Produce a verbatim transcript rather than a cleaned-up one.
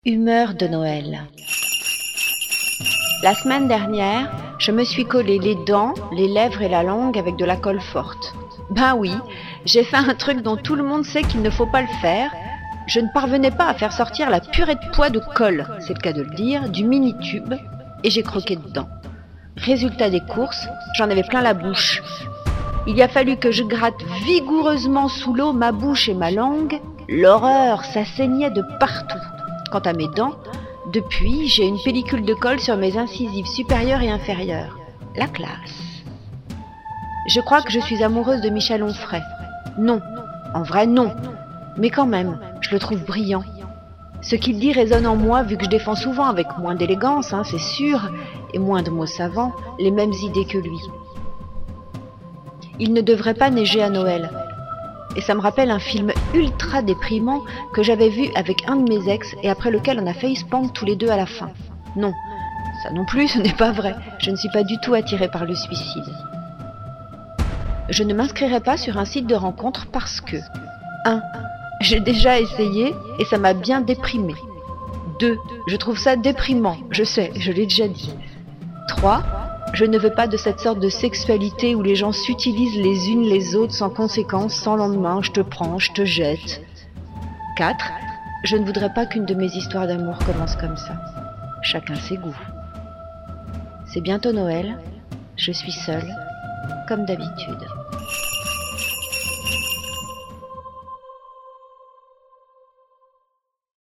Humeur de Noël. La semaine dernière, je me suis collé les dents, les lèvres et la langue avec de la colle forte. Ben oui, j'ai fait un truc dont tout le monde sait qu'il ne faut pas le faire. Je ne parvenais pas à faire sortir la purée de pois de colle, c'est le cas de le dire, du mini-tube, et j'ai croqué dedans. Résultat des courses, j'en avais plein la bouche. Il a fallu que je gratte vigoureusement sous l'eau ma bouche et ma langue. L'horreur, ça saignait de partout. Quant à mes dents, depuis, j'ai une pellicule de colle sur mes incisives supérieures et inférieures. La classe. Je crois que je suis amoureuse de Michel Onfray. Non, en vrai non. Mais quand même, je le trouve brillant. Ce qu'il dit résonne en moi vu que je défends souvent avec moins d'élégance, hein, c'est sûr, et moins de mots savants, les mêmes idées que lui. Il ne devrait pas neiger à Noël. Et ça me rappelle un film ultra déprimant que j'avais vu avec un de mes ex et après lequel on a failli se pendre tous les deux à la fin. Non, ça non plus, ce n'est pas vrai. Je ne suis pas du tout attirée par le suicide. Je ne m'inscrirai pas sur un site de rencontre parce que un. J'ai déjà essayé et ça m'a bien déprimée. deux. Je trouve ça déprimant, je sais, je l'ai déjà dit. trois. Je ne veux pas de cette sorte de sexualité où les gens s'utilisent les unes les autres sans conséquence, sans lendemain, je te prends, je te jette. quatre. Je ne voudrais pas qu'une de mes histoires d'amour commence comme ça. Chacun ses goûts. C'est bientôt Noël, je suis seule, comme d'habitude.